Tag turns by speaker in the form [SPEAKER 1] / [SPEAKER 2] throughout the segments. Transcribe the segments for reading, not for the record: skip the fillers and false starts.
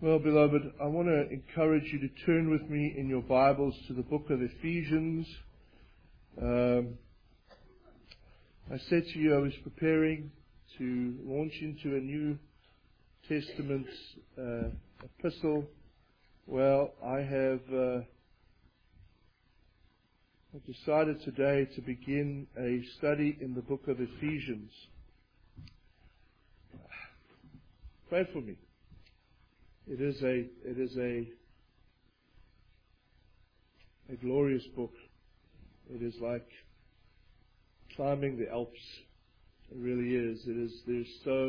[SPEAKER 1] Well, beloved, I want to encourage you to turn with me in your Bibles to the book of Ephesians. I said to you I was preparing to launch into a New Testament epistle. Well, I have decided today to begin a study in the book of Ephesians. Pray for me. It is a glorious book. It is like climbing the Alps. It really is. There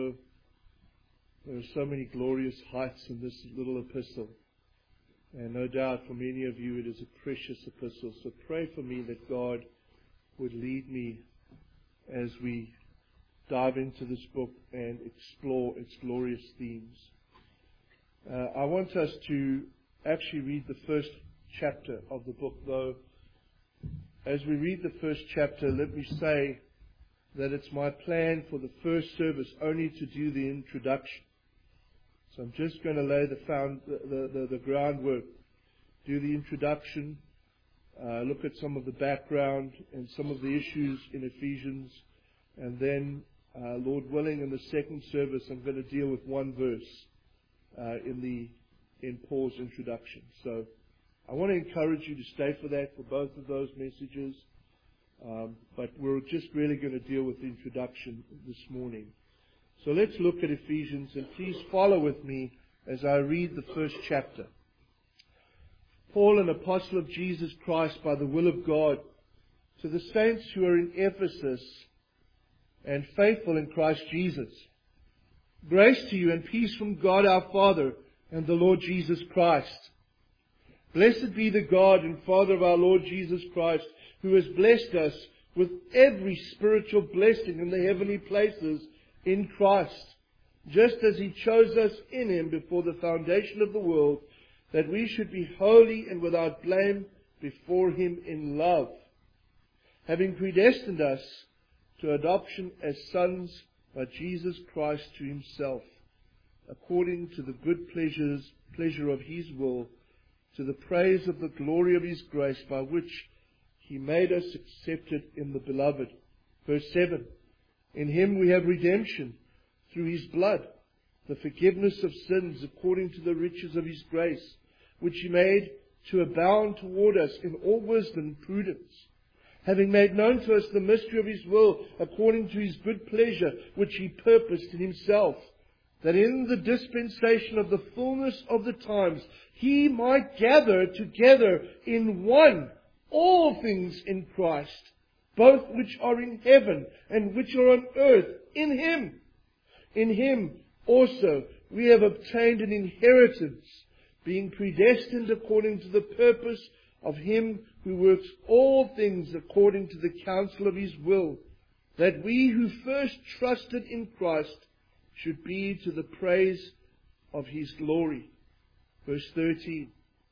[SPEAKER 1] are so many glorious heights in this little epistle. And no doubt for many of you it is a precious epistle. So pray for me that God would lead me as we dive into this book and explore its glorious themes. I want us to actually read the first chapter of the book, though. As we read the first chapter, let me say that it's my plan for the first service only to do the introduction. So I'm just going to lay the groundwork, do the introduction, look at some of the background and some of the issues in Ephesians, and then, Lord willing, in the second service, I'm going to deal with one verse in Paul's introduction. So I want to encourage you to stay for that, for both of those messages. But we're just really going to deal with the introduction this morning. So let's look at Ephesians, and please follow with me as I read the first chapter. Paul, an apostle of Jesus Christ by the will of God, to the saints who are in Ephesus and faithful in Christ Jesus. Grace to you and peace from God our Father and the Lord Jesus Christ. Blessed be the God and Father of our Lord Jesus Christ, who has blessed us with every spiritual blessing in the heavenly places in Christ, just as He chose us in Him before the foundation of the world, that we should be holy and without blame before Him in love, having predestined us to adoption as sons by Jesus Christ to Himself, according to the good pleasure of His will, to the praise of the glory of His grace, by which He made us accepted in the Beloved. Verse 7, in Him we have redemption through His blood, the forgiveness of sins according to the riches of His grace, which He made to abound toward us in all wisdom and prudence, having made known to us the mystery of His will, according to His good pleasure, which He purposed in Himself, that in the dispensation of the fullness of the times He might gather together in one all things in Christ, both which are in heaven and which are on earth, in Him. In Him also we have obtained an inheritance, being predestined according to the purpose of Him who works all things according to the counsel of His will, that we who first trusted in Christ should be to the praise of His glory. Verse 13.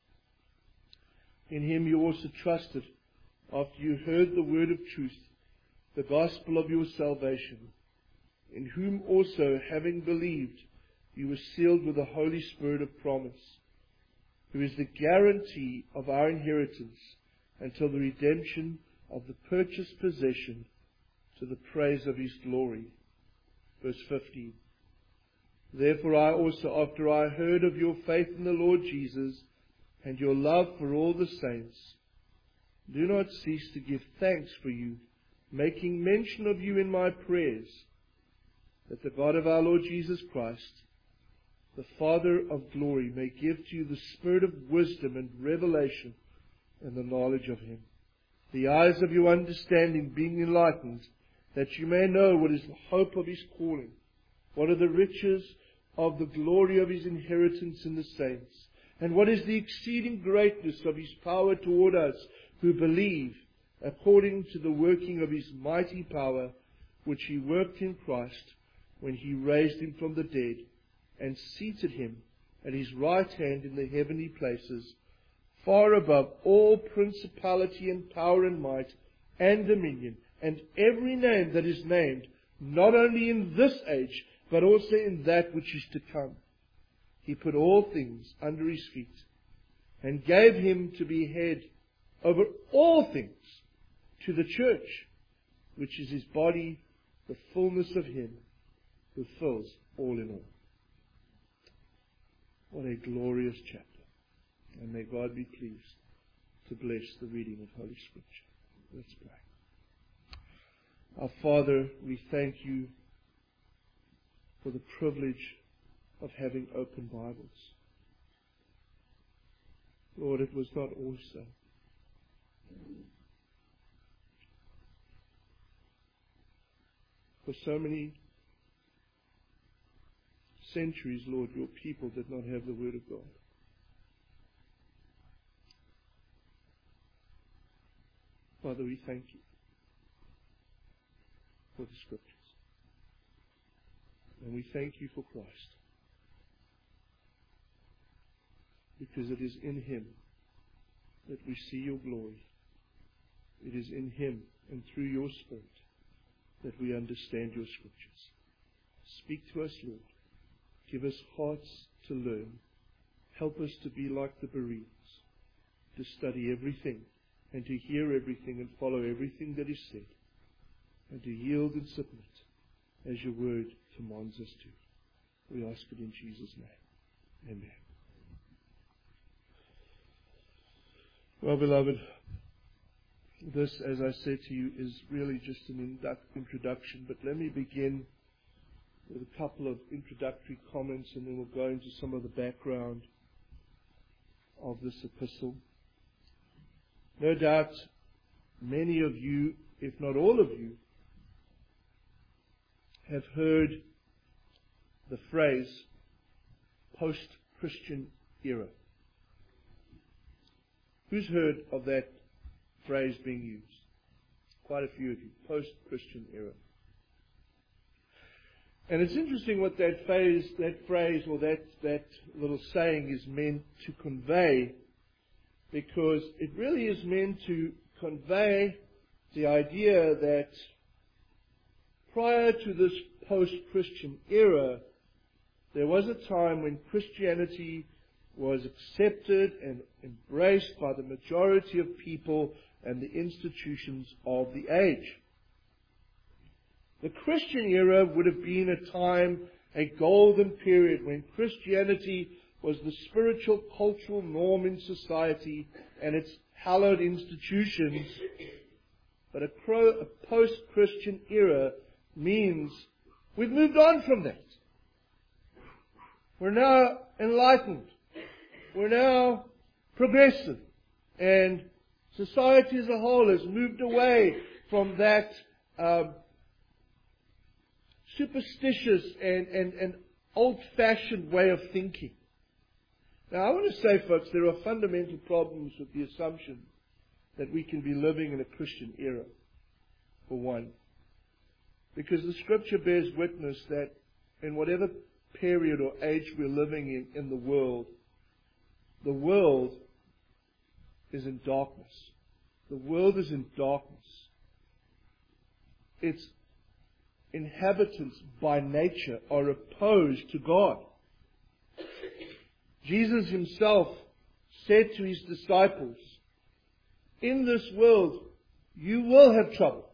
[SPEAKER 1] In Him you also trusted, after you heard the word of truth, the gospel of your salvation, in whom also, having believed, you were sealed with the Holy Spirit of promise, who is the guarantee of our inheritance until the redemption of the purchased possession, to the praise of His glory. Verse 15. Therefore I also, after I heard of your faith in the Lord Jesus and your love for all the saints, do not cease to give thanks for you, making mention of you in my prayers, that the God of our Lord Jesus Christ, the Father of glory, may give to you the spirit of wisdom and revelation in the knowledge of Him, the eyes of your understanding being enlightened, that you may know what is the hope of His calling, what are the riches of the glory of His inheritance in the saints, and what is the exceeding greatness of His power toward us who believe, according to the working of His mighty power, which He worked in Christ when He raised Him from the dead and seated Him at His right hand in the heavenly places, far above all principality and power and might and dominion, and every name that is named, not only in this age, but also in that which is to come. He put all things under His feet and gave Him to be head over all things to the church, which is His body, the fullness of Him who fills all in all. What a glorious chapter. And may God be pleased to bless the reading of Holy Scripture. Let's pray. Our Father, we thank You for the privilege of having open Bibles. Lord, it was not always so. For so many centuries, Lord, Your people did not have the Word of God. Father, we thank You for the Scriptures. And we thank You for Christ. Because it is in Him that we see Your glory. It is in Him and through Your Spirit that we understand Your Scriptures. Speak to us, Lord. Give us hearts to learn. Help us to be like the Bereans, to study everything and to hear everything and follow everything that is said, and to yield and submit as Your Word commands us to. We ask it in Jesus' name. Amen. Well, beloved, this, as I said to you, is really just an introduction, but let me begin with a couple of introductory comments, and then we'll go into some of the background of this epistle. No doubt many of you, if not all of you, have heard the phrase post-Christian era. Who's heard of that phrase being used? Quite a few of you. Post-Christian era. And it's interesting what that phrase or that little saying is meant to convey, because it really is meant to convey the idea that prior to this post-Christian era, there was a time when Christianity was accepted and embraced by the majority of people and the institutions of the age. The Christian era would have been a time, a golden period, when Christianity was the spiritual, cultural norm in society and its hallowed institutions. But a post-Christian era means we've moved on from that. We're now enlightened. We're now progressive. And society as a whole has moved away from that superstitious and old-fashioned way of thinking. Now, I want to say, folks, there are fundamental problems with the assumption that we can be living in a Christian era, for one. Because the Scripture bears witness that in whatever period or age we're living in the world is in darkness. The world is in darkness. Its inhabitants by nature are opposed to God. Jesus Himself said to His disciples, in this world you will have trouble.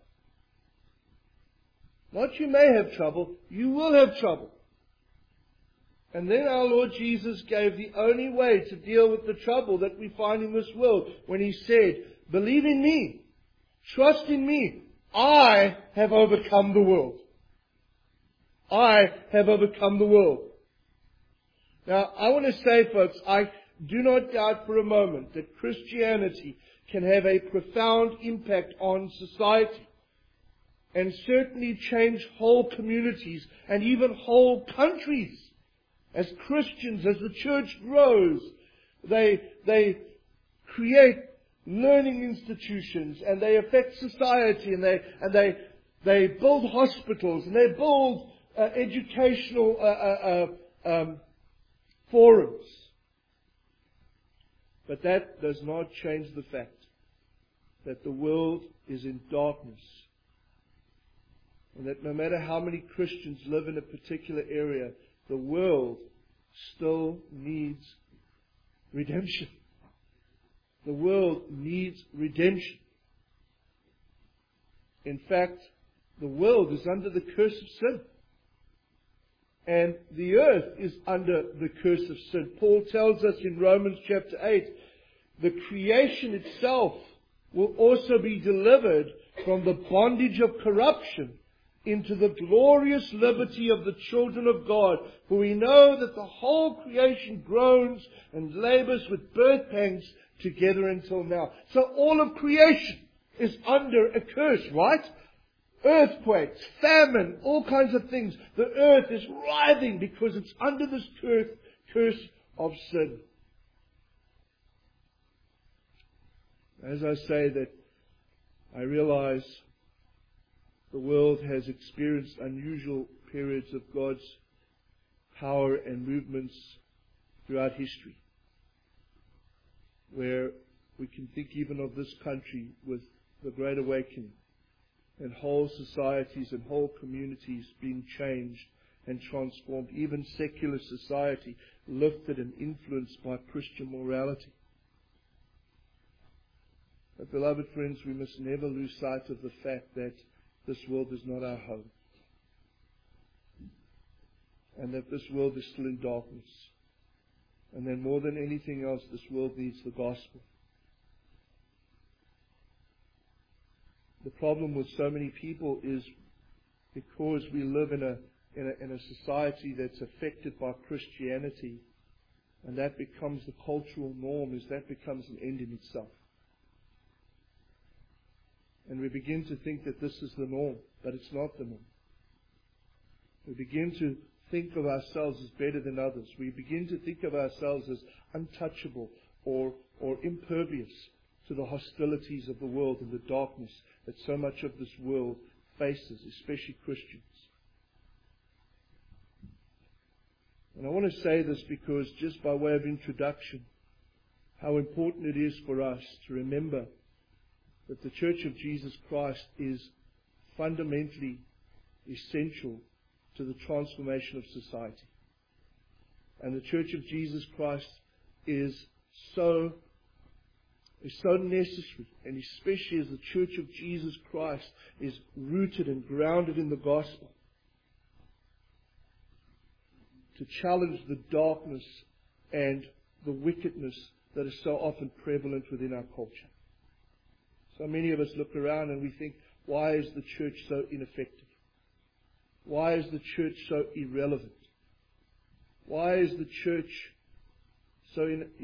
[SPEAKER 1] Not you may have trouble, you will have trouble. And then our Lord Jesus gave the only way to deal with the trouble that we find in this world when He said, believe in Me, trust in Me, I have overcome the world. I have overcome the world. Now, I want to say, folks, I do not doubt for a moment that Christianity can have a profound impact on society and certainly change whole communities and even whole countries. As Christians, as the church grows, they create learning institutions and they affect society and they build hospitals and they build educational forums. But that does not change the fact that the world is in darkness. And that no matter how many Christians live in a particular area, the world still needs redemption. The world needs redemption. In fact, the world is under the curse of sin. And the earth is under the curse of sin. Paul tells us in Romans chapter 8, the creation itself will also be delivered from the bondage of corruption into the glorious liberty of the children of God. For we know that the whole creation groans and labors with birth pangs together until now. So all of creation is under a curse, right? Earthquakes, famine, all kinds of things. The earth is writhing because it's under this curse of sin. As I say that, I realize the world has experienced unusual periods of God's power and movements throughout history, where we can think even of this country with the Great Awakening, and whole societies and whole communities being changed and transformed, even secular society lifted and influenced by Christian morality. But beloved friends, we must never lose sight of the fact that this world is not our home, and that this world is still in darkness, and that more than anything else, this world needs the gospel. The problem with so many people is because we live in a society that's affected by Christianity, and that becomes the cultural norm, is that becomes an end in itself. And we begin to think that this is the norm, but it's not the norm. We begin to think of ourselves as better than others. We begin to think of ourselves as untouchable or impervious to the hostilities of the world and the darkness that so much of this world faces, especially Christians. And I want to say this because, just by way of introduction, how important it is for us to remember that the Church of Jesus Christ is fundamentally essential to the transformation of society. And the Church of Jesus Christ is so necessary, and especially as the Church of Jesus Christ is rooted and grounded in the gospel, to challenge the darkness and the wickedness that is so often prevalent within our culture. So many of us look around and we think, why is the church so ineffective? Why is the church so irrelevant? Why is the church so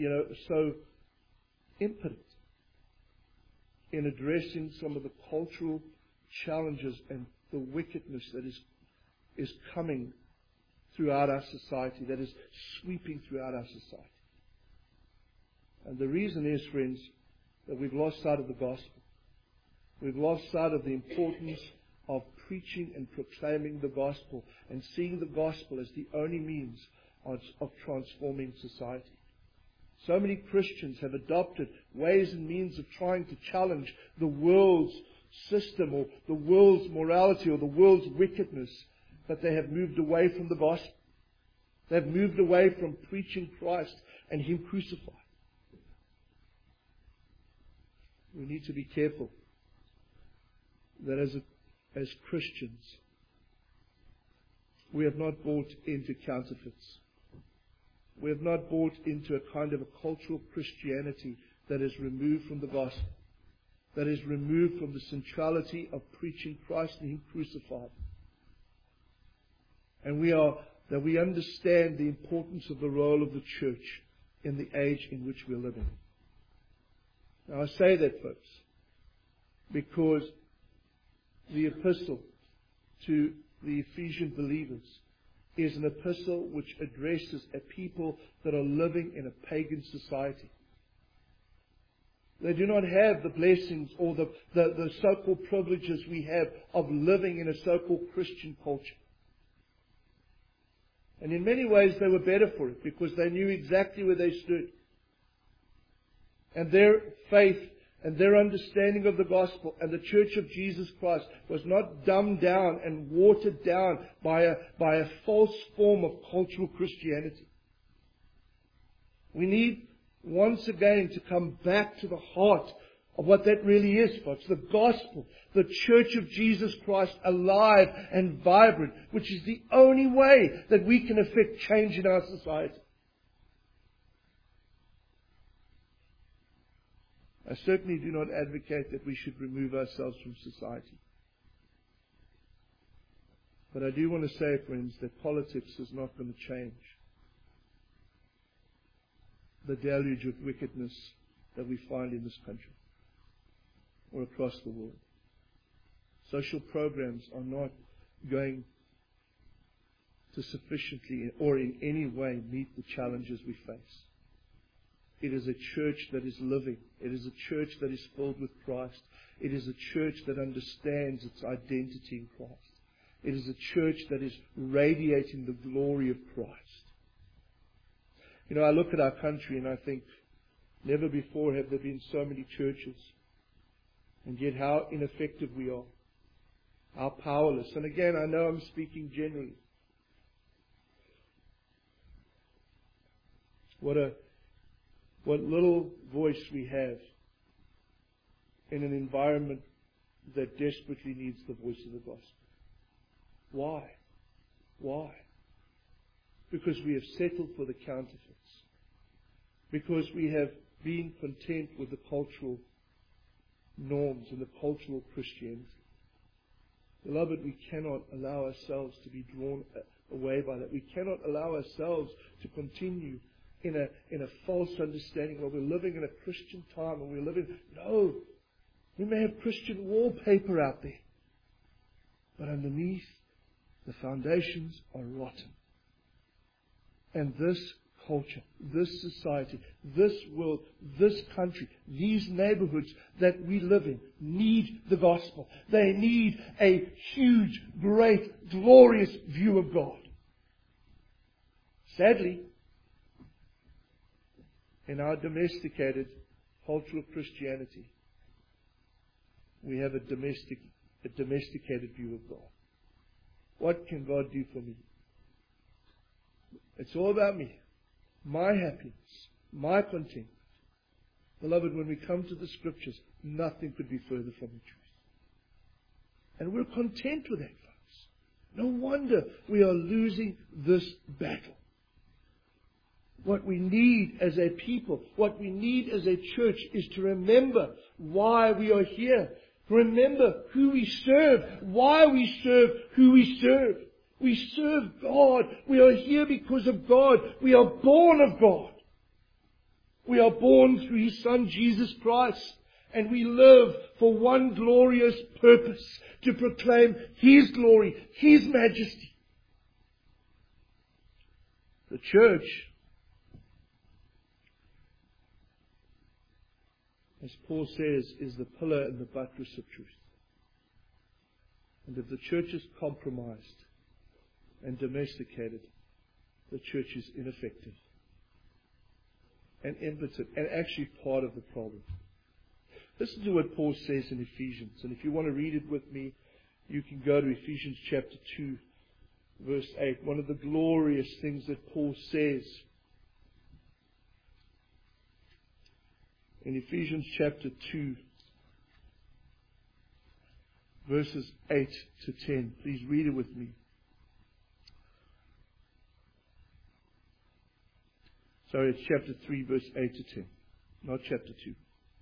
[SPEAKER 1] impotent in addressing some of the cultural challenges and the wickedness that is coming throughout our society, that is sweeping throughout our society? And the reason is, friends, that we've lost sight of the gospel. We've lost sight of the importance of preaching and proclaiming the gospel and seeing the gospel as the only means of transforming society. So many Christians have adopted ways and means of trying to challenge the world's system or the world's morality or the world's wickedness, but they have moved away from the gospel. They've moved away from preaching Christ and Him crucified. We need to be careful that as Christians, we have not bought into counterfeits. We have not bought into a kind of a cultural Christianity that is removed from the gospel, that is removed from the centrality of preaching Christ and Him crucified. And that we understand the importance of the role of the church in the age in which we're living. Now I say that, folks, because the epistle to the Ephesian believers is an epistle which addresses a people that are living in a pagan society. They do not have the blessings or the so-called privileges we have of living in a so-called Christian culture. And in many ways they were better for it because they knew exactly where they stood. And their faith and their understanding of the gospel and the Church of Jesus Christ was not dumbed down and watered down by a false form of cultural Christianity. We need once again to come back to the heart of what that really is, folks. The gospel, the church of Jesus Christ, alive and vibrant, which is the only way that we can affect change in our society. I certainly do not advocate that we should remove ourselves from society. But I do want to say, friends, that politics is not going to change the deluge of wickedness that we find in this country or across the world. Social programs are not going to sufficiently or in any way meet the challenges we face. It is a church that is living. It is a church that is filled with Christ. It is a church that understands its identity in Christ. It is a church that is radiating the glory of Christ. You know, I look at our country and I think, never before have there been so many churches. And yet how ineffective we are. How powerless. And again, I know I'm speaking generally. What little voice we have in an environment that desperately needs the voice of the gospel. Why? Why? Because we have settled for the counterfeits. Because we have been content with the cultural norms and the cultural Christianity. Beloved, we cannot allow ourselves to be drawn away by that. We cannot allow ourselves to continue in a false understanding where we're living in a Christian time and we're living. No, we may have Christian wallpaper out there, but underneath the foundations are rotten. And this culture, this society, this world, this country, these neighborhoods that we live in need the gospel. They need a huge, great, glorious view of God. Sadly, in our domesticated cultural Christianity, we have a domesticated view of God. What can God do for me? It's all about me, my happiness, my contentment. Beloved, when we come to the Scriptures, nothing could be further from the truth. And we're content with that, folks. No wonder we are losing this battle. What we need as a people, what we need as a church is to remember why we are here. Remember who we serve, why we serve, who we serve. We serve God. We are here because of God. We are born of God. We are born through His Son, Jesus Christ. And we live for one glorious purpose, to proclaim His glory, His majesty. The church, as Paul says, is the pillar and the buttress of truth. And if the church is compromised and domesticated, the church is ineffective and impotent and actually part of the problem. Listen to what Paul says in Ephesians. And if you want to read it with me, you can go to Ephesians chapter 2, verse 8. One of the glorious things that Paul says in Ephesians chapter 2, verses 8 to 10. Please read it with me. Sorry, it's chapter 3, verse 8 to 10, not chapter 2.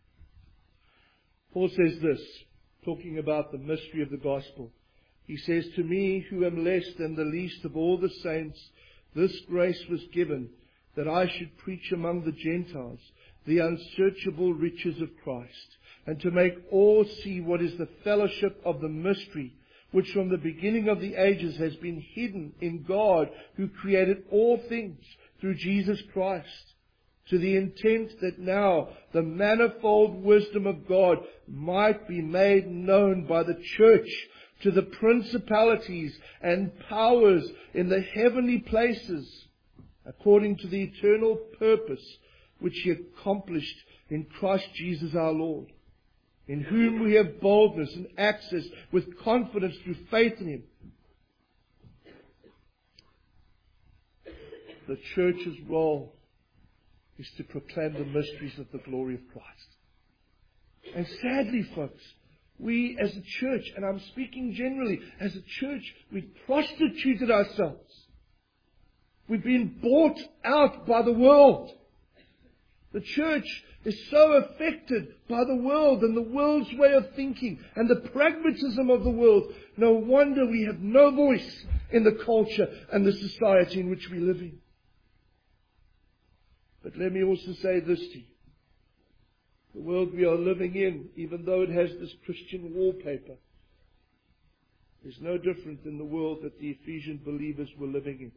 [SPEAKER 1] Paul says this, talking about the mystery of the gospel. He says, "To me, who am less than the least of all the saints, this grace was given, that I should preach among the Gentiles the unsearchable riches of Christ, and to make all see what is the fellowship of the mystery, which from the beginning of the ages has been hidden in God, who created all things through Jesus Christ, to the intent that now the manifold wisdom of God might be made known by the church to the principalities and powers in the heavenly places, according to the eternal purpose which He accomplished in Christ Jesus our Lord, in whom we have boldness and access with confidence through faith in Him." The church's role is to proclaim the mysteries of the glory of Christ. And sadly, folks, we as a church, and I'm speaking generally, as a church, we've prostituted ourselves. We've been bought out by the world. The church is so affected by the world and the world's way of thinking and the pragmatism of the world. No wonder we have no voice in the culture and the society in which we live in. But let me also say this to you. The world we are living in, even though it has this Christian wallpaper, is no different than the world that the Ephesian believers were living in.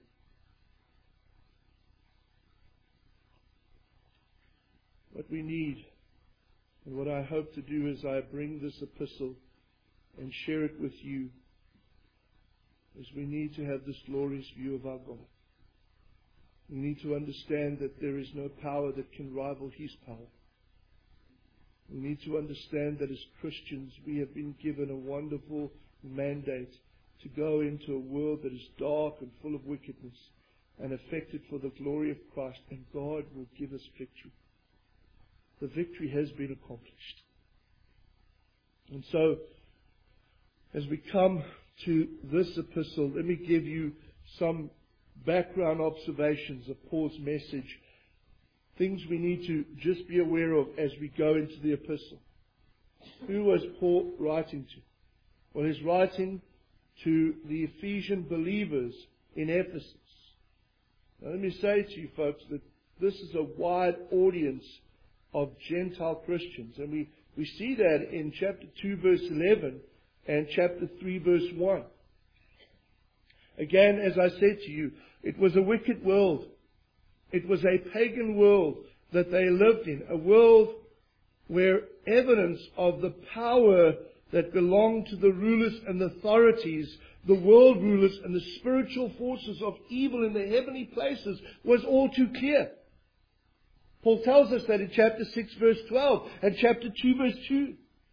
[SPEAKER 1] What we need, and what I hope to do as I bring this epistle and share it with you, is we need to have this glorious view of our God. We need to understand that there is no power that can rival His power. We need to understand that as Christians we have been given a wonderful mandate to go into a world that is dark and full of wickedness and affected for the glory of Christ, and God will give us victory. The victory has been accomplished. And so, as we come to this epistle, let me give you some background observations of Paul's message. Things we need to just be aware of as we go into the epistle. Who was Paul writing to? Well, he's writing to the Ephesian believers in Ephesus. Now, let me say to you folks that this is a wide audience of Gentile Christians. And we see that in chapter 2 verse 11 and chapter 3 verse 1. Again, as I said to you, it was a wicked world. It was a pagan world that they lived in. A world where evidence of the power that belonged to the rulers and the authorities, the world rulers and the spiritual forces of evil in the heavenly places, was all too clear. Paul tells us that in chapter 6 verse 12 and chapter 2 verse 2.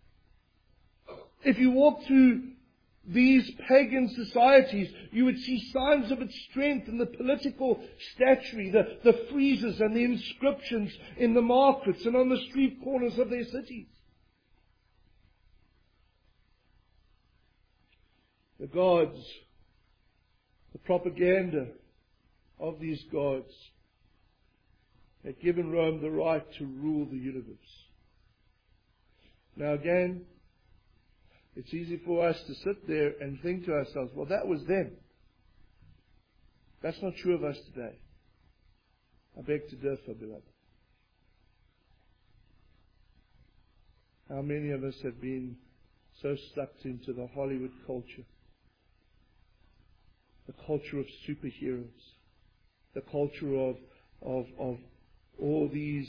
[SPEAKER 1] If you walk through these pagan societies, you would see signs of its strength in the political statuary, the friezes and the inscriptions in the markets and on the street corners of their cities. The gods, the propaganda of these gods, had given Rome the right to rule the universe. Now again, it's easy for us to sit there and think to ourselves, well, that was them. That's not true of us today. I beg to differ, beloved. How many of us have been so sucked into the Hollywood culture? The culture of superheroes. The culture of all these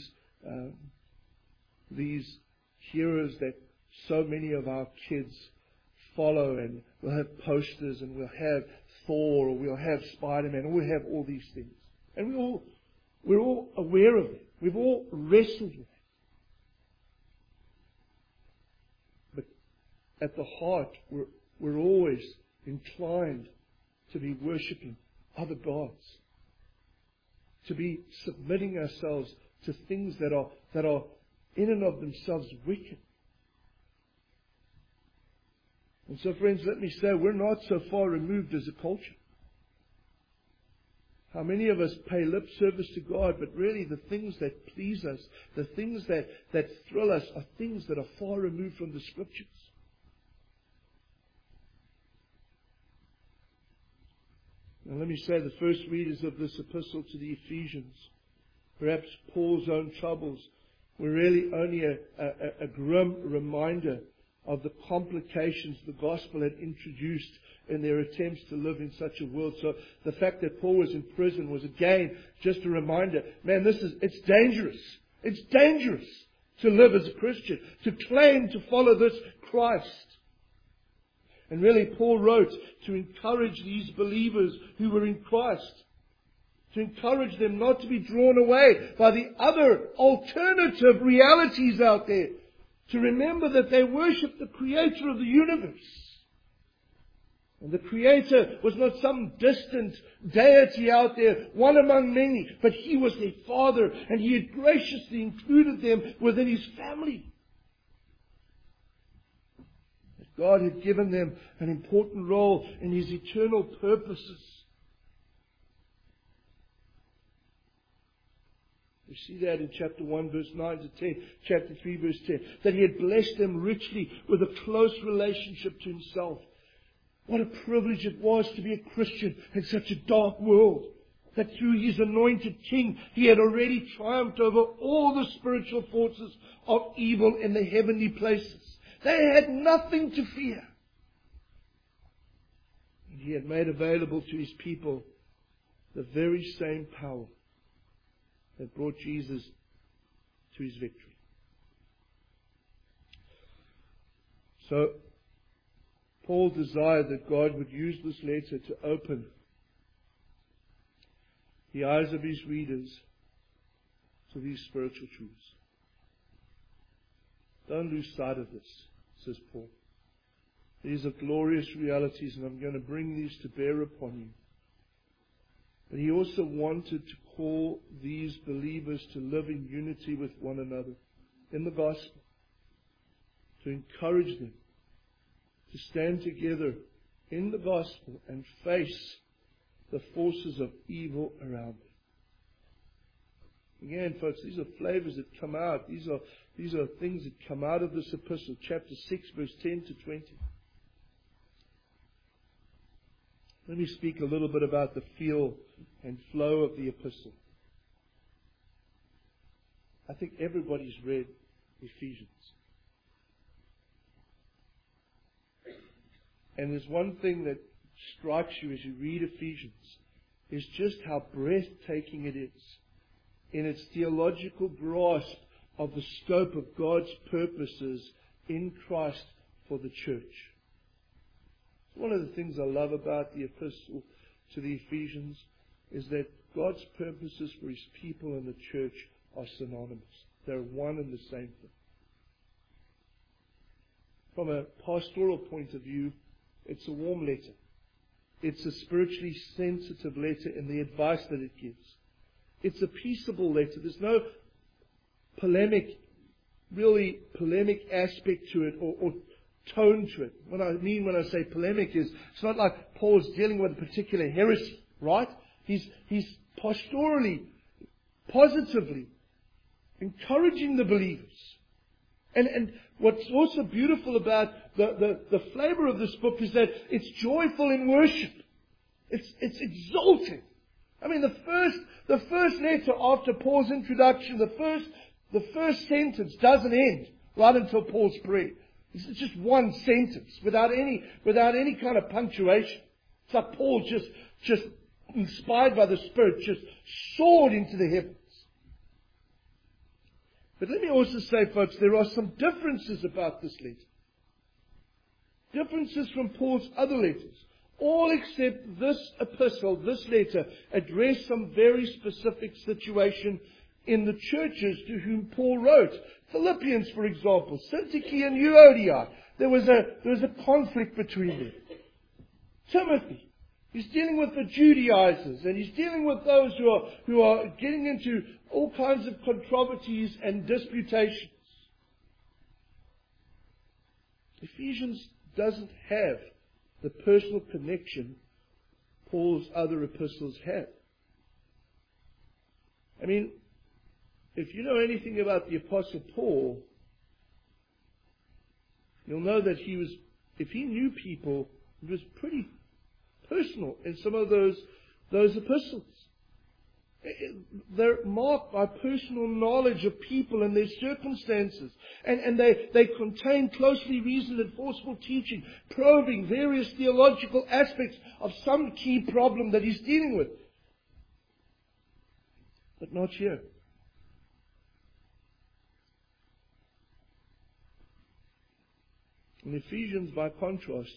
[SPEAKER 1] heroes that so many of our kids follow, and we'll have posters, and we'll have Thor, or we'll have Spider-Man, or we'll have all these things. And we're all aware of it. We've all wrestled with it. But at the heart, we're always inclined to be worshipping other gods, to be submitting ourselves to things that are in and of themselves wicked. And so, friends, let me say, we're not so far removed as a culture. How many of us pay lip service to God, but really the things that please us, the things that thrill us, are things that are far removed from the Scriptures. Now let me say, the first readers of this epistle to the Ephesians, perhaps Paul's own troubles, were really only a grim reminder of the complications the gospel had introduced in their attempts to live in such a world. So the fact that Paul was in prison was again just a reminder, man, it's dangerous. It's dangerous to live as a Christian, to claim to follow this Christ. And really Paul wrote to encourage these believers who were in Christ, to encourage them not to be drawn away by the other alternative realities out there, to remember that they worship the Creator of the universe. And the Creator was not some distant deity out there, one among many, but He was their Father, and He had graciously included them within His family. That God had given them an important role in His eternal purposes. We see that in chapter 1, verse 9 to 10, chapter 3, verse 10, that He had blessed them richly with a close relationship to Himself. What a privilege it was to be a Christian in such a dark world. That through His anointed King, He had already triumphed over all the spiritual forces of evil in the heavenly places. They had nothing to fear. And He had made available to His people the very same power that brought Jesus to His victory. So, Paul desired that God would use this letter to open the eyes of his readers to these spiritual truths. Don't lose sight of this, says Paul. These are glorious realities, and I'm going to bring these to bear upon you. But he also wanted to call these believers to live in unity with one another in the gospel, to encourage them to stand together in the gospel and face the forces of evil around them. Again, folks, these are flavors that come out. These are things that come out of this epistle, chapter 6, verse 10 to 20. Let me speak a little bit about the feel and flow of the epistle. I think everybody's read Ephesians. And there's one thing that strikes you as you read Ephesians, is just how breathtaking it is in its theological grasp of the scope of God's purposes in Christ for the church. One of the things I love about the epistle to the Ephesians is that God's purposes for His people and the church are synonymous. They're one and the same thing. From a pastoral point of view, it's a warm letter. It's a spiritually sensitive letter in the advice that it gives. It's a peaceable letter. There's no polemic aspect to it or tone to it. What I mean when I say polemic is, it's not like Paul's dealing with a particular heresy, right? He's pastorally, positively encouraging the believers. And what's also beautiful about the flavor of this book is that it's joyful in worship. It's exalting. I mean, the first letter after Paul's introduction, the first sentence doesn't end right until Paul's prayer. It's just one sentence without any kind of punctuation. It's like Paul just inspired by the Spirit, just soared into the heavens. But let me also say, folks, there are some differences about this letter. Differences from Paul's other letters. All except this epistle, this letter, address some very specific situation in the churches to whom Paul wrote. Philippians, for example, Syntyche and Euodia. There was a conflict between them. Timothy, he's dealing with the Judaizers, and he's dealing with those who are getting into all kinds of controversies and disputations. Ephesians doesn't have the personal connection Paul's other epistles have. I mean, if you know anything about the Apostle Paul, you'll know that if he knew people, it was pretty personal in some of those epistles. They're marked by personal knowledge of people and their circumstances. And they contain closely reasoned and forceful teaching, probing various theological aspects of some key problem that he's dealing with. But not here. In Ephesians, by contrast,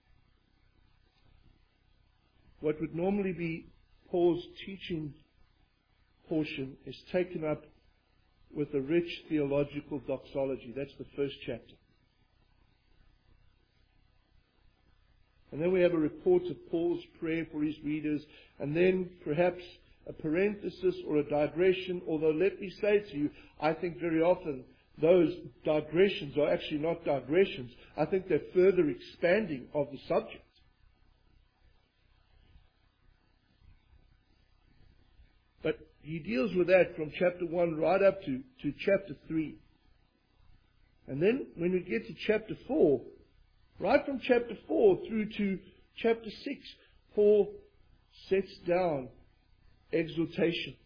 [SPEAKER 1] what would normally be Paul's teaching portion is taken up with a rich theological doxology. That's the first chapter. And then we have a report of Paul's prayer for his readers. And then perhaps a parenthesis or a digression. Although let me say to you, I think very often those digressions are actually not digressions. I think they're further expanding of the subject. But he deals with that from chapter 1 right up to chapter 3. And then when we get to chapter 4, right from chapter 4 through to chapter 6, Paul sets down exhortations.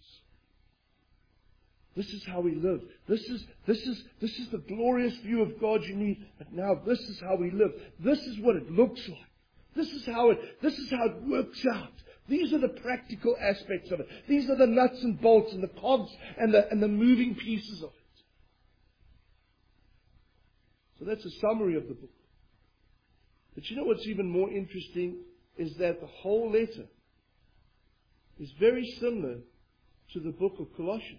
[SPEAKER 1] This is how we live. This is the glorious view of God you need. But now this is how we live. This is what it looks like. This is how it works out. These are the practical aspects of it. These are the nuts and bolts and the cogs and the moving pieces of it. So that's a summary of the book. But you know what's even more interesting is that the whole letter is very similar to the book of Colossians.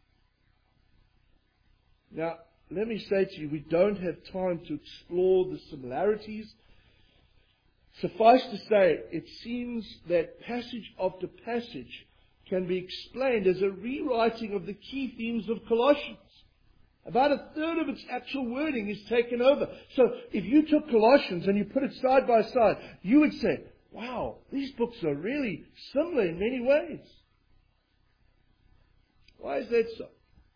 [SPEAKER 1] Now, let me say to you, we don't have time to explore the similarities. Suffice to say, it seems that passage after passage can be explained as a rewriting of the key themes of Colossians. About a third of its actual wording is taken over. So if you took Colossians and you put it side by side, you would say, wow, these books are really similar in many ways. Why is that so?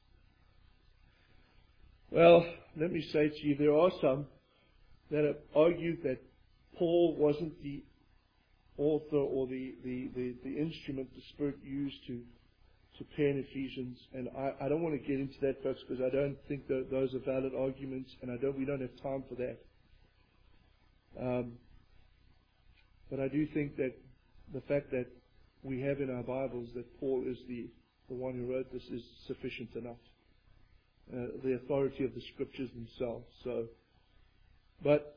[SPEAKER 1] Well, let me say to you, there are some that have argued that Paul wasn't the author or the instrument the Spirit used to pen Ephesians, and I don't want to get into that, folks, because I don't think that those are valid arguments, and we don't have time for that. But I do think that the fact that we have in our Bibles that Paul is the one who wrote this is sufficient enough. The authority of the Scriptures themselves. But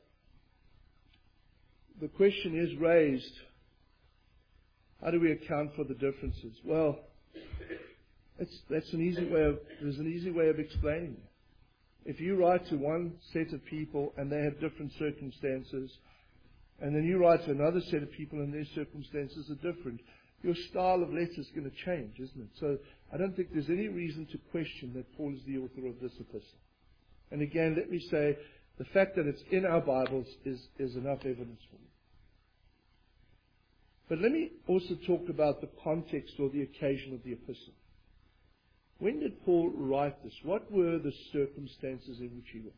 [SPEAKER 1] the question is raised: how do we account for the differences? Well, there's an easy way of explaining it. If you write to one set of people and they have different circumstances, and then you write to another set of people and their circumstances are different, your style of letter is going to change, isn't it? So I don't think there's any reason to question that Paul is the author of this epistle. And again, let me say, the fact that it's in our Bibles is enough evidence for me. But let me also talk about the context or the occasion of the epistle. When did Paul write this? What were the circumstances in which he wrote?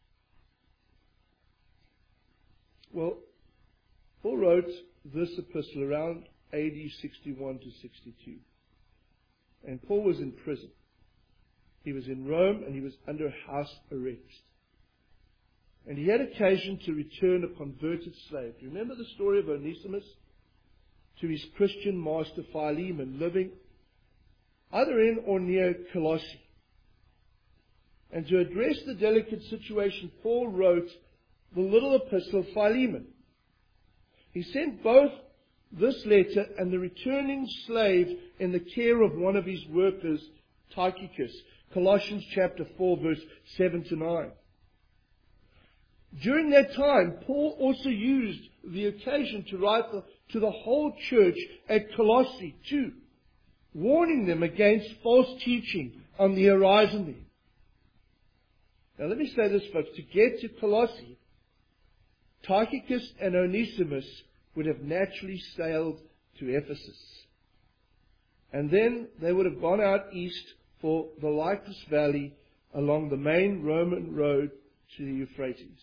[SPEAKER 1] Well, Paul wrote this epistle around AD 61 to 62. And Paul was in prison. He was in Rome and he was under house arrest. And he had occasion to return a converted slave. Do you remember the story of Onesimus? To his Christian master Philemon, living either in or near Colossae. And to address the delicate situation, Paul wrote the little epistle Philemon. He sent both this letter and the returning slave in the care of one of his workers, Tychicus. Colossians chapter 4, verse 7 to 9. During that time, Paul also used the occasion to write to the whole church at Colossae too, warning them against false teaching on the horizon there. Now let me say this, folks. To get to Colossae, Tychicus and Onesimus would have naturally sailed to Ephesus. And then they would have gone out east for the Lycus Valley along the main Roman road to the Euphrates.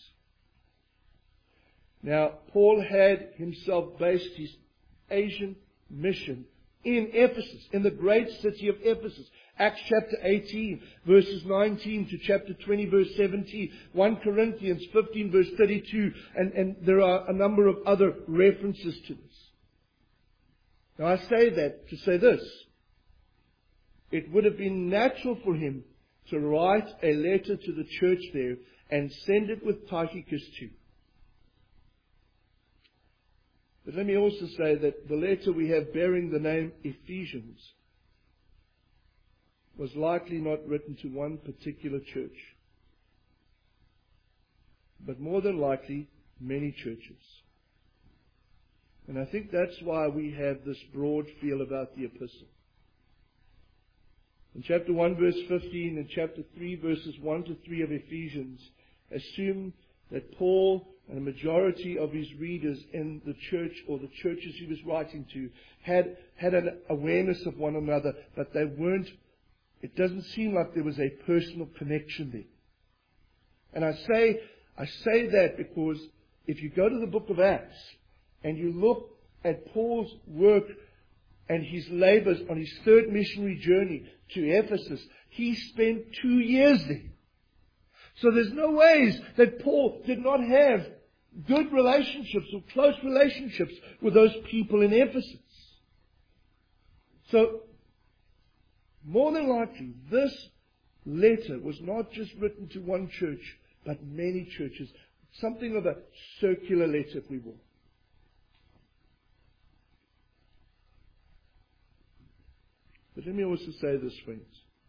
[SPEAKER 1] Now, Paul had himself based his Asian mission in Ephesus, in the great city of Ephesus. Acts chapter 18, verses 19 to chapter 20, verse 17. 1 Corinthians 15, verse 32. And there are a number of other references to this. Now, I say that to say this. It would have been natural for him to write a letter to the church there and send it with Tychicus too. But let me also say that the letter we have bearing the name Ephesians was likely not written to one particular church, but more than likely many churches. And I think that's why we have this broad feel about the epistle. In chapter 1 verse 15 and chapter 3 verses 1 to 3 of Ephesians assume that Paul and a majority of his readers in the church or the churches he was writing to had an awareness of one another, but they weren't, it doesn't seem like there was a personal connection there. And I say that because if you go to the book of Acts and you look at Paul's work and his labors on his third missionary journey to Ephesus, he spent 2 years there. So there's no ways that Paul did not have good relationships or close relationships with those people in Ephesus. So, more than likely, this letter was not just written to one church, but many churches. Something of a circular letter, if we will. But let me also say this, friends.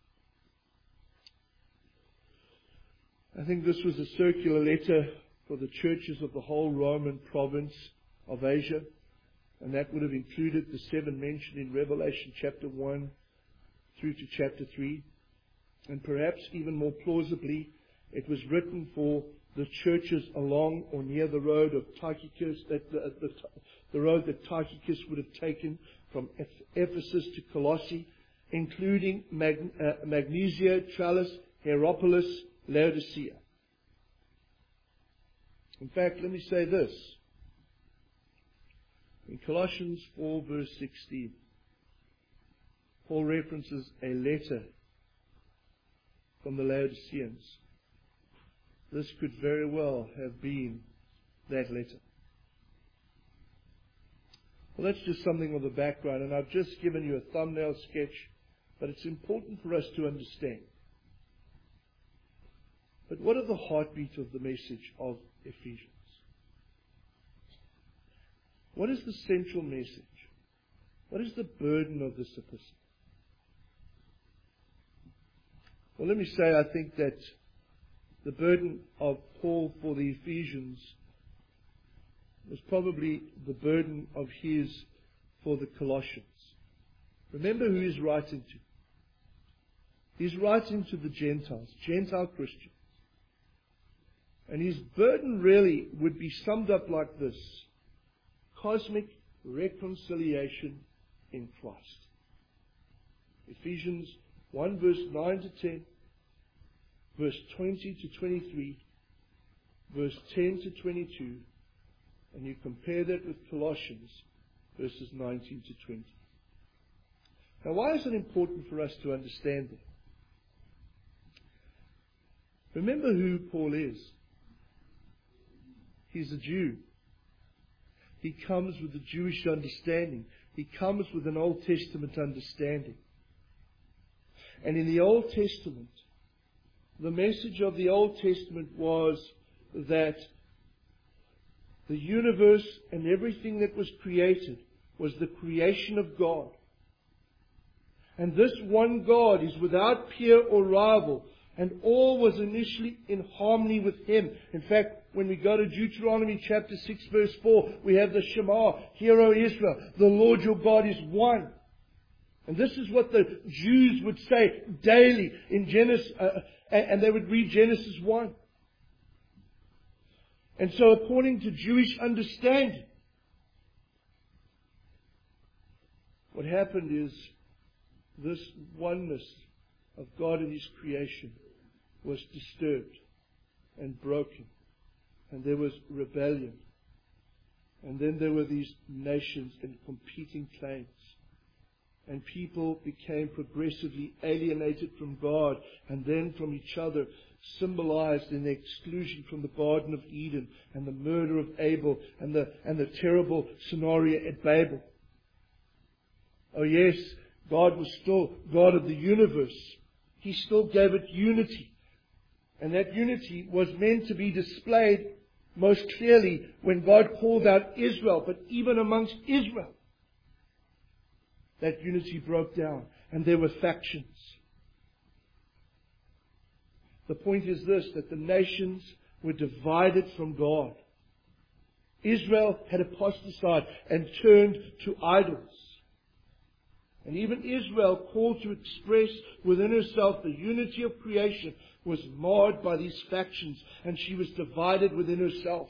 [SPEAKER 1] I think this was a circular letter for the churches of the whole Roman province of Asia. And that would have included the 7 mentioned in Revelation chapter 1 through to chapter 3. And perhaps even more plausibly, it was written for the churches along or near the road of Tychicus, the road that Tychicus would have taken from Ephesus to Colossae, including Magnesia, Tralles, Hierapolis, Laodicea. In fact, let me say this. In Colossians 4 verse 16, Paul references a letter from the Laodiceans. This could very well have been that letter. Well, that's just something of the background, and I've just given you a thumbnail sketch, but it's important for us to understand. But what are the heartbeat of the message of Ephesians? What is the central message? What is the burden of this epistle? Well, let me say, I think that the burden of Paul for the Ephesians was probably the burden of his for the Colossians. Remember who he's writing to. He's writing to the Gentiles, Gentile Christians. And his burden really would be summed up like this: cosmic reconciliation in Christ. Ephesians 1 verse 9 to 10, verse 20 to 23, verse 10 to 22, and you compare that with Colossians verses 19 to 20. Now, why is it important for us to understand that? Remember who Paul is. He's a Jew. He comes with a Jewish understanding. He comes with an Old Testament understanding. And in the Old Testament, the message of the Old Testament was that the universe and everything that was created was the creation of God. And this one God is without peer or rival, and all was initially in harmony with Him. In fact, when we go to Deuteronomy chapter 6 verse 4, we have the Shema, Hear, O Israel, the Lord your God is one. And this is what the Jews would say daily in Genesis, and they would read Genesis 1. And so according to Jewish understanding, what happened is this oneness of God in His creation was disturbed and broken. And there was rebellion. And then there were these nations and competing claims. And people became progressively alienated from God and then from each other, symbolized in the exclusion from the Garden of Eden and the murder of Abel and the terrible scenario at Babel. Oh yes, God was still God of the universe. He still gave it unity. And that unity was meant to be displayed most clearly when God called out Israel. But even amongst Israel, that unity broke down and there were factions. The point is this, that the nations were divided from God. Israel had apostatized and turned to idols. And even Israel, called to express within herself the unity of creation, was marred by these factions, and she was divided within herself.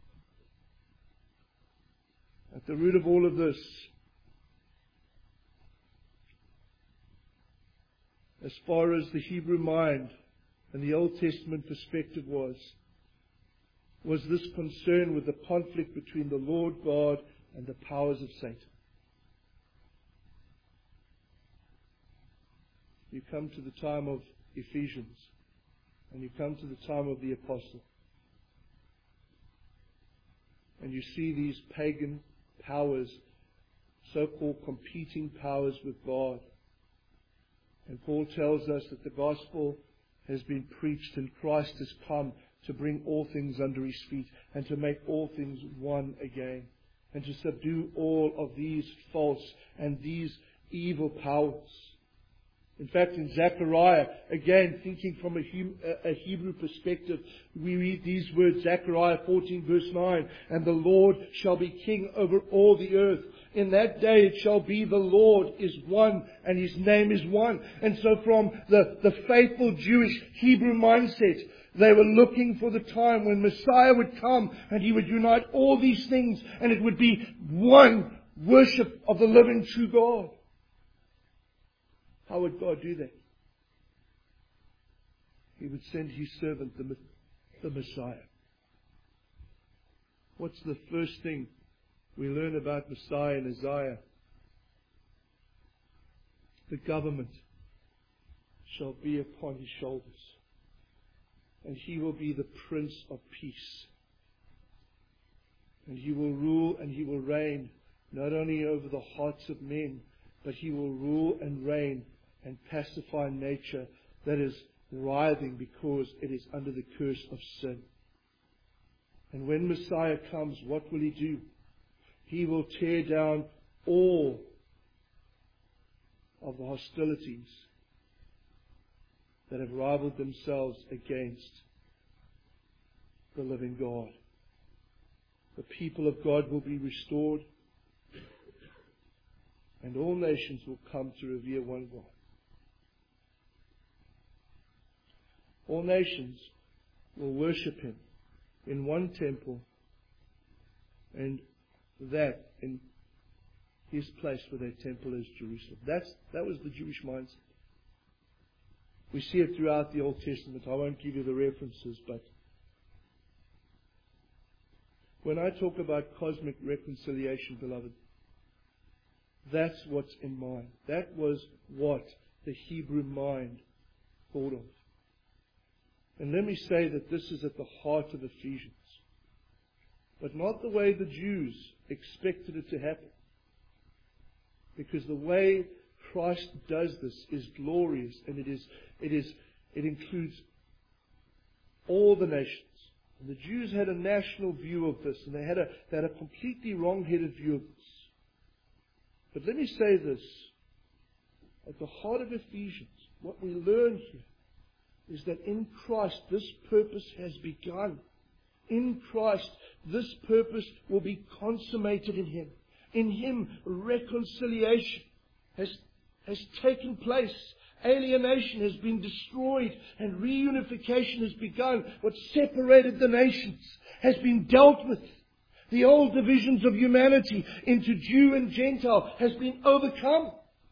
[SPEAKER 1] At the root of all of this, as far as the Hebrew mind and the Old Testament perspective was this concern with the conflict between the Lord God and the powers of Satan. You come to the time of Ephesians, and you come to the time of the apostle, and you see these pagan powers, so-called competing powers with God. And Paul tells us that the gospel has been preached and Christ has come to bring all things under His feet and to make all things one again and to subdue all of these false and these evil powers. In fact, in Zechariah, again, thinking from a Hebrew perspective, we read these words, Zechariah 14 verse 9, "And the Lord shall be king over all the earth. In that day it shall be the Lord is one and His name is one." And so from the faithful Jewish Hebrew mindset, they were looking for the time when Messiah would come and He would unite all these things and it would be one worship of the living true God. How would God do that? He would send His servant, the Messiah. What's the first thing we learn about Messiah in Isaiah? The government shall be upon His shoulders, and He will be the Prince of Peace. And He will rule and He will reign not only over the hearts of men, but He will rule and reign and pacify nature that is writhing because it is under the curse of sin. And when Messiah comes, what will He do? He will tear down all of the hostilities that have rivaled themselves against the living God. The people of God will be restored, and all nations will come to revere one God. All nations will worship Him in one temple, and that in His place for their temple is Jerusalem. That was the Jewish mindset. We see it throughout the Old Testament. I won't give you the references, but when I talk about cosmic reconciliation, beloved, that's what's in mind. That was what the Hebrew mind thought of. And let me say that this is at the heart of Ephesians. But not the way the Jews expected it to happen. Because the way Christ does this is glorious, and it includes all the nations. And the Jews had a national view of this, and they had a completely wrong-headed view of this. But let me say this. At the heart of Ephesians, what we learn here is that in Christ this purpose has begun. In Christ this purpose will be consummated in Him. In Him reconciliation has taken place. Alienation has been destroyed and reunification has begun. What separated the nations has been dealt with. The old divisions of humanity into Jew and Gentile has been overcome.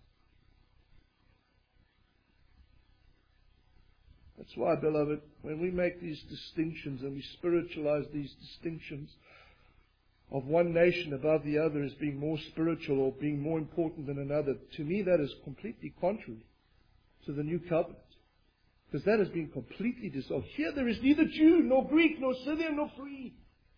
[SPEAKER 1] That's why, beloved, when we make these distinctions and we spiritualize these distinctions of one nation above the other as being more spiritual or being more important than another, to me that is completely contrary to the new covenant. Because that has been completely dissolved. Here there is neither Jew, nor Greek, nor Scythian, nor free.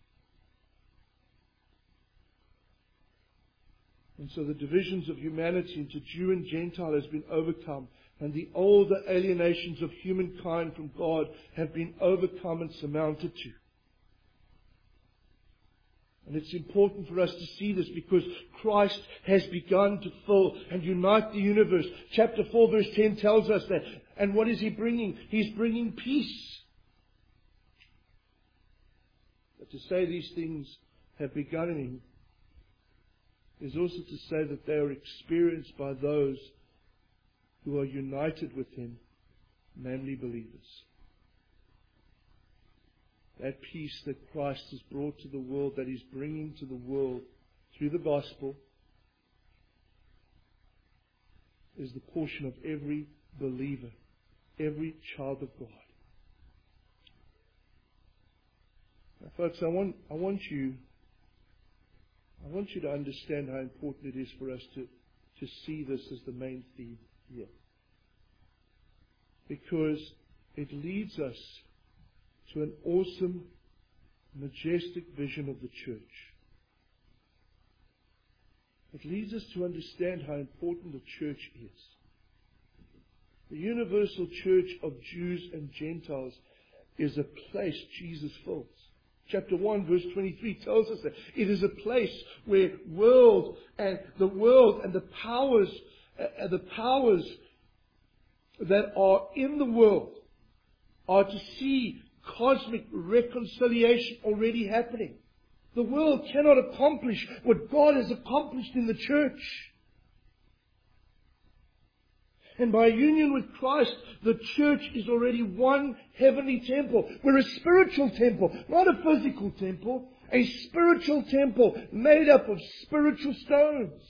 [SPEAKER 1] And so the divisions of humanity into Jew and Gentile has been overcome. And the older alienations of humankind from God have been overcome and surmounted to. And it's important for us to see this because Christ has begun to fill and unite the universe. Chapter 4 verse 10 tells us that. And what is He bringing? He's bringing peace. But to say these things have begun in Him is also to say that they are experienced by those who are united with Him, namely believers. That peace that Christ has brought to the world, that He's bringing to the world through the gospel, is the portion of every believer, every child of God. Now, folks, I want you to understand how important it is for us to see this as the main theme here. Because it leads us to an awesome, majestic vision of the church. It leads us to understand how important the church is. The universal church of Jews and Gentiles is a place Jesus fills. Chapter 1, verse 23 tells us that it is a place where the world and the powers that are in the world are to see cosmic reconciliation already happening. The world cannot accomplish what God has accomplished in the church. And by union with Christ, the church is already one heavenly temple. We're a spiritual temple, not a physical temple. A spiritual temple made up of spiritual stones.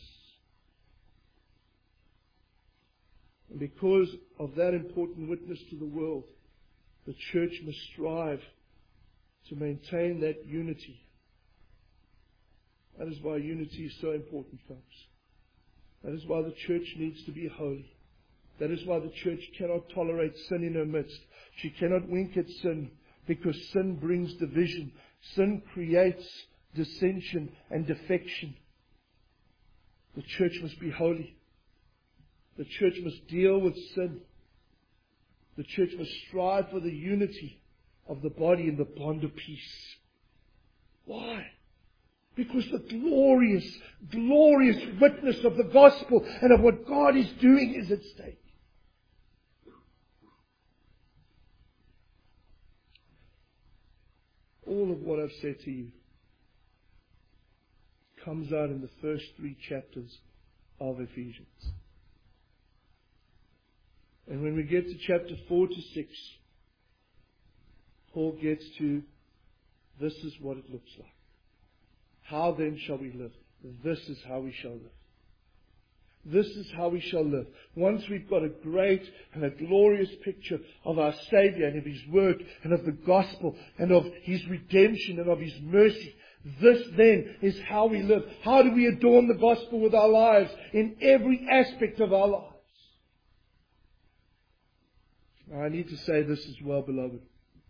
[SPEAKER 1] And because of that important witness to the world, the church must strive to maintain that unity. That is why unity is so important, folks. That is why the church needs to be holy. That is why the church cannot tolerate sin in her midst. She cannot wink at sin, because sin brings division. Sin creates dissension and defection. The church must be holy. The church must deal with sin. The church must strive for the unity of the body in the bond of peace. Why? Because the glorious, glorious witness of the gospel and of what God is doing is at stake. All of what I've said to you comes out in the first 3 chapters of Ephesians. And when we get to chapter 4 to 6, Paul gets to, this is what it looks like. How then shall we live? This is how we shall live. This is how we shall live. Once we've got a great and a glorious picture of our Savior and of His work and of the gospel and of His redemption and of His mercy, this then is how we live. How do we adorn the gospel with our lives in every aspect of our lives? Now, I need to say this as well, beloved.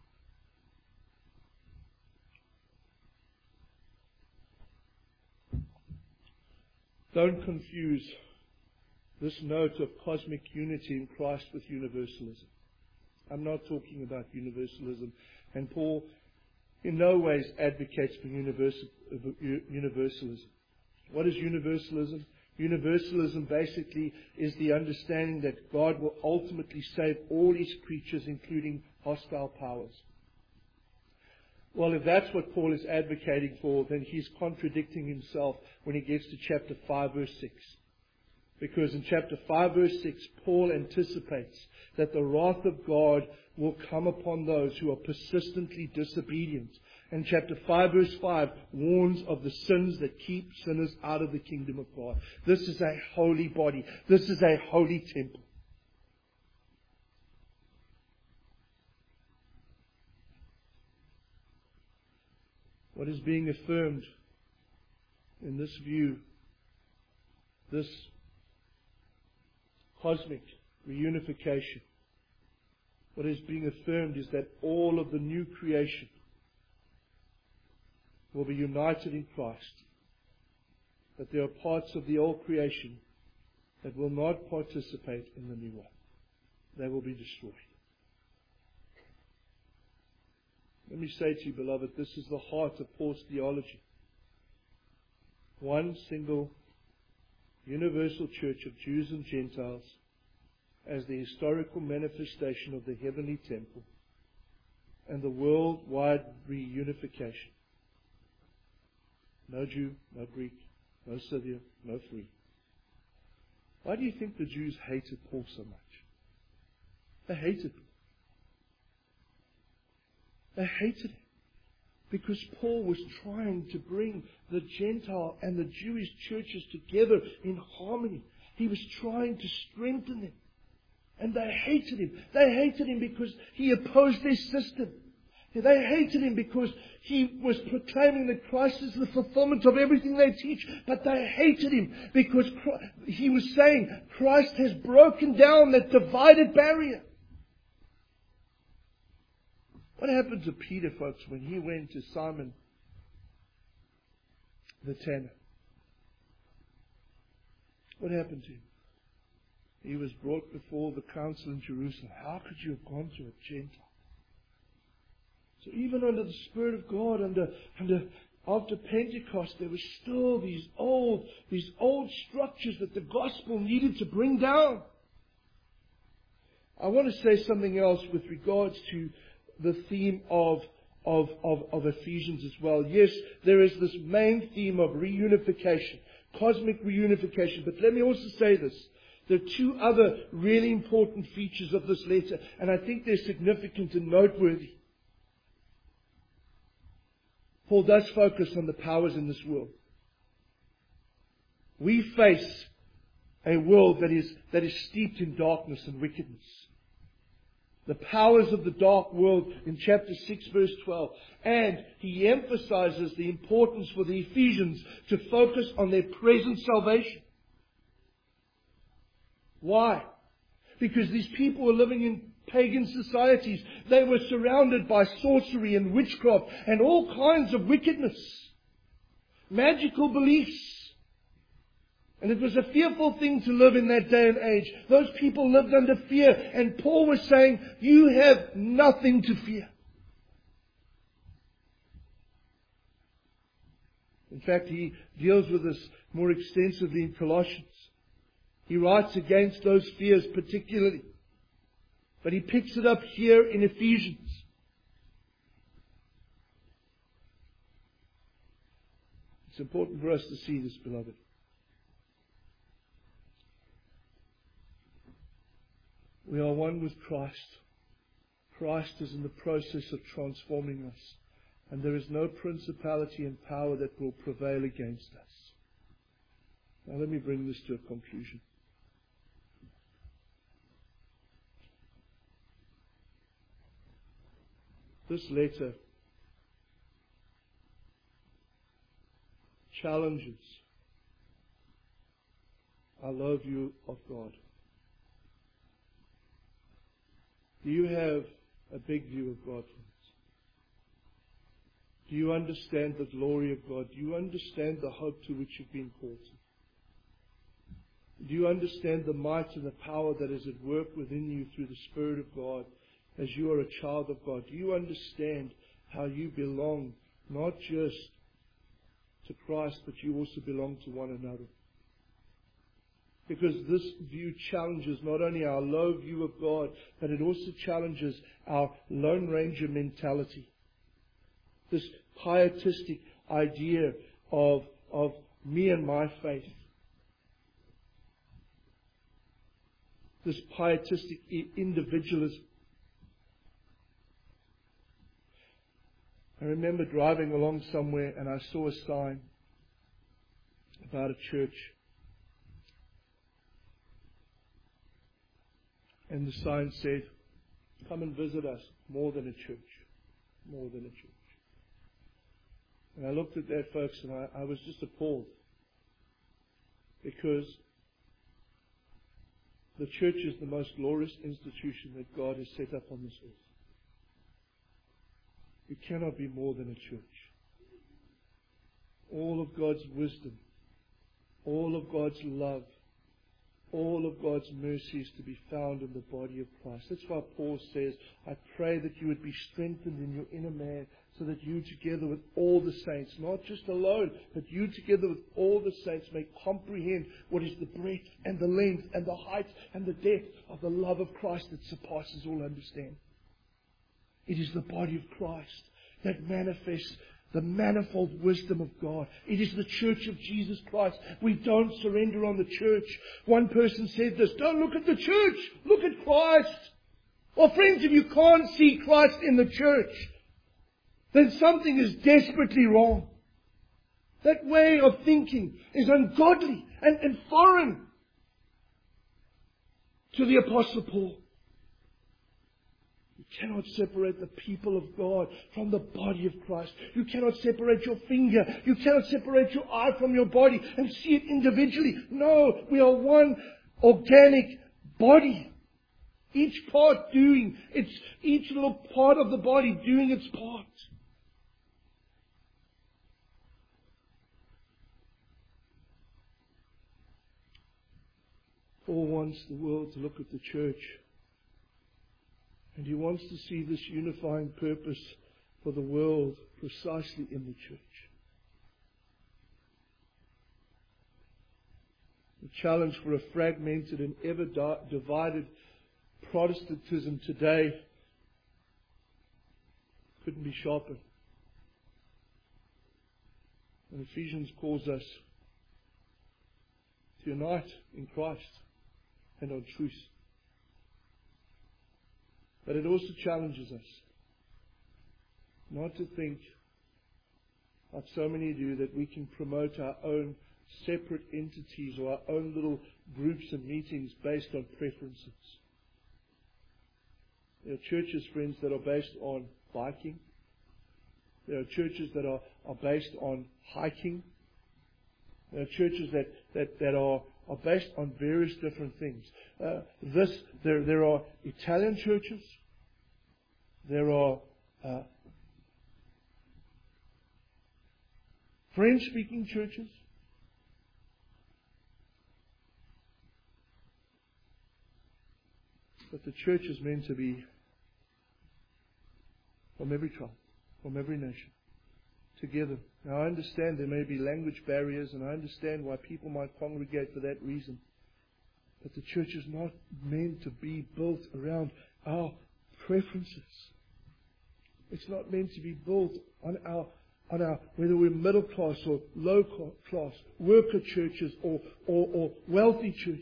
[SPEAKER 1] Don't confuse this note of cosmic unity in Christ with universalism. I'm not talking about universalism. And Paul in no ways advocates for universalism. What is universalism? Universalism basically is the understanding that God will ultimately save all His creatures, including hostile powers. Well, if that's what Paul is advocating for, then he's contradicting himself when he gets to chapter 5, verse 6. Because in chapter 5, verse 6, Paul anticipates that the wrath of God will come upon those who are persistently disobedient. And chapter 5, verse 5 warns of the sins that keep sinners out of the kingdom of God. This is a holy body. This is a holy temple. What is being affirmed in this view, this cosmic reunification, what is being affirmed is that all of the new creation will be united in Christ. That there are parts of the old creation that will not participate in the new one. They will be destroyed. Let me say to you, beloved, this is the heart of Paul's theology. One single universal church of Jews and Gentiles as the historical manifestation of the heavenly temple and the worldwide reunification. No Jew, no Greek, no Scythian, no free. Why do you think the Jews hated Paul so much? They hated him. They hated him because Paul was trying to bring the Gentile and the Jewish churches together in harmony. He was trying to strengthen them. And they hated him. They hated him because he opposed their system. They hated him because he was proclaiming that Christ is the fulfillment of everything they teach. But they hated him because he was saying Christ has broken down that divided barrier. What happened to Peter, folks, when he went to Simon the tanner? What happened to him? He was brought before the council in Jerusalem. How could you have gone to a Gentile? So even under the Spirit of God, after Pentecost, there were still these old structures that the gospel needed to bring down. I want to say something else with regards to the theme of Ephesians as well. Yes, there is this main theme of reunification, cosmic reunification. But let me also say this. There are two other really important features of this letter, and I think they're significant and noteworthy. Paul does focus on the powers in this world. We face a world that is steeped in darkness and wickedness. The powers of the dark world in chapter 6 verse 12. And he emphasizes the importance for the Ephesians to focus on their present salvation. Why? Because these people were living in pagan societies. They were surrounded by sorcery and witchcraft and all kinds of wickedness. Magical beliefs. And it was a fearful thing to live in that day and age. Those people lived under fear. And Paul was saying, you have nothing to fear. In fact, he deals with this more extensively in Colossians. He writes against those fears particularly. But he picks it up here in Ephesians. It's important for us to see this, beloved. We are one with Christ. Christ is in the process of transforming us. And there is no principality and power that will prevail against us. Now let me bring this to a conclusion. This letter challenges our low view of God. Do you have a big view of God, friends? Do you understand the glory of God? Do you understand the hope to which you've been called to? Do you understand the might and the power that is at work within you through the Spirit of God as you are a child of God? Do you understand how you belong not just to Christ, but you also belong to one another? Because this view challenges not only our low view of God, but it also challenges our Lone Ranger mentality. This pietistic idea of me and my faith. This pietistic individualism. I remember driving along somewhere and I saw a sign about a church. And the sign said, come and visit us, more than a church. More than a church. And I looked at that, folks, and I was just appalled. Because the church is the most glorious institution that God has set up on this earth. We cannot be more than a church. All of God's wisdom, all of God's love, all of God's mercy is to be found in the body of Christ. That's why Paul says, I pray that you would be strengthened in your inner man, so that you together with all the saints, not just alone, but you together with all the saints may comprehend what is the breadth and the length and the height and the depth of the love of Christ that surpasses all understanding. It is the body of Christ that manifests The manifold wisdom of God. It is the church of Jesus Christ. We don't surrender on the church. One person said this, don't look at the church, look at Christ. Well, friends, if you can't see Christ in the church, then something is desperately wrong. That way of thinking is ungodly and foreign to the Apostle Paul. You cannot separate the people of God from the body of Christ. You cannot separate your finger. You cannot separate your eye from your body and see it individually. No, we are one organic body. Each part doing each little part of the body doing its part. Paul wants the world to look at the church. And he wants to see this unifying purpose for the world precisely in the church. The challenge for a fragmented and ever divided Protestantism today couldn't be sharper. And Ephesians calls us to unite in Christ and on truth. But it also challenges us not to think, like so many do, that we can promote our own separate entities or our own little groups and meetings based on preferences. There are churches, friends, that are based on biking. There are churches that are based on hiking. There are churches that are based on various different things. There are Italian churches. There are French-speaking churches. But the church is meant to be from every tribe, from every nation, together. Now I understand there may be language barriers, and I understand why people might congregate for that reason. But the church is not meant to be built around our preferences. It's not meant to be built on our whether we're middle class or low class, worker churches or wealthy churches.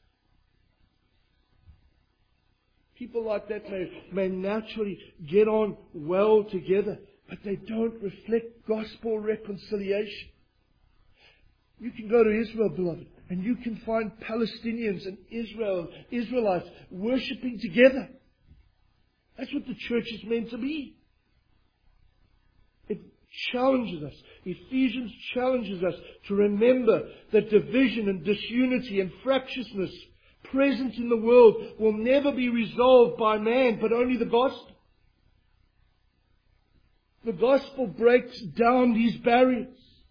[SPEAKER 1] People like that may naturally get on well together, but they don't reflect gospel reconciliation. You can go to Israel, beloved, and you can find Palestinians and Israelites worshipping together. That's what the church is meant to be. It challenges us. Ephesians challenges us to remember that division and disunity and fractiousness present in the world will never be resolved by man, but only the gospel. The gospel breaks down these barriers.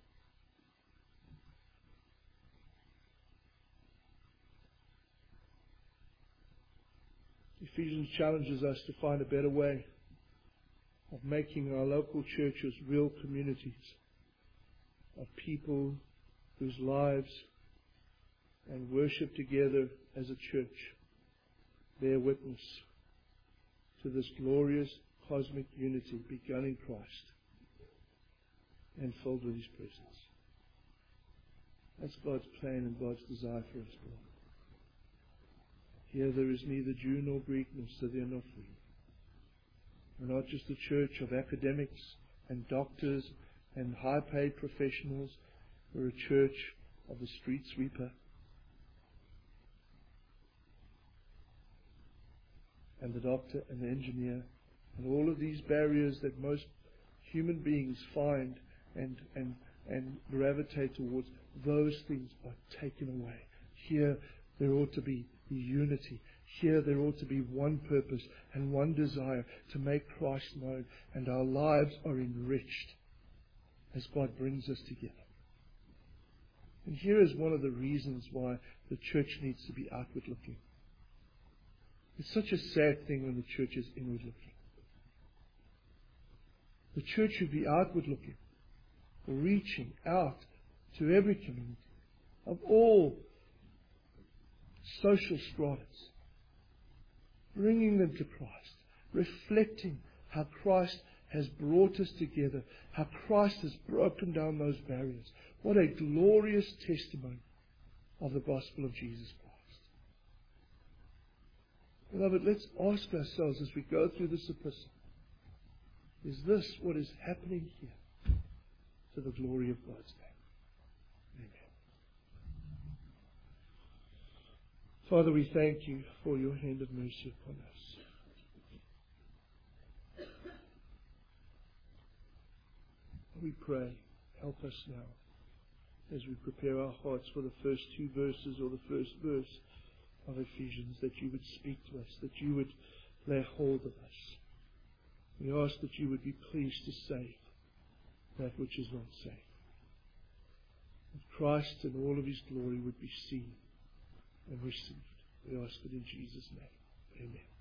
[SPEAKER 1] Ephesians challenges us to find a better way of making our local churches real communities of people whose lives and worship together as a church bear witness to this glorious cosmic unity begun in Christ and filled with His presence. That's God's plan and God's desire for us, beloved. Here there is neither Jew nor Greek, nor Scythian nor free. We're not just a church of academics and doctors and high-paid professionals. We're a church of the street sweeper and the doctor and the engineer, and all of these barriers that most human beings find and gravitate towards. Those things are taken away. Here there ought to be unity. Here there ought to be one purpose and one desire to make Christ known, and our lives are enriched as God brings us together. And here is one of the reasons why the church needs to be outward looking. It's such a sad thing when the church is inward looking. The church should be outward looking, reaching out to every community of all social stratas, bringing them to Christ, reflecting how Christ has brought us together, how Christ has broken down those barriers. What a glorious testimony of the gospel of Jesus Christ. Beloved, let's ask ourselves as we go through this epistle, is this what is happening here to the glory of God's name? Amen. Father, we thank you for your hand of mercy upon us. We pray, help us now as we prepare our hearts for the first two verses or the first verse of Ephesians, that you would speak to us, that you would lay hold of us. We ask that you would be pleased to save that which is not saved. That Christ in all of his glory would be seen and received. We ask it in Jesus' name. Amen.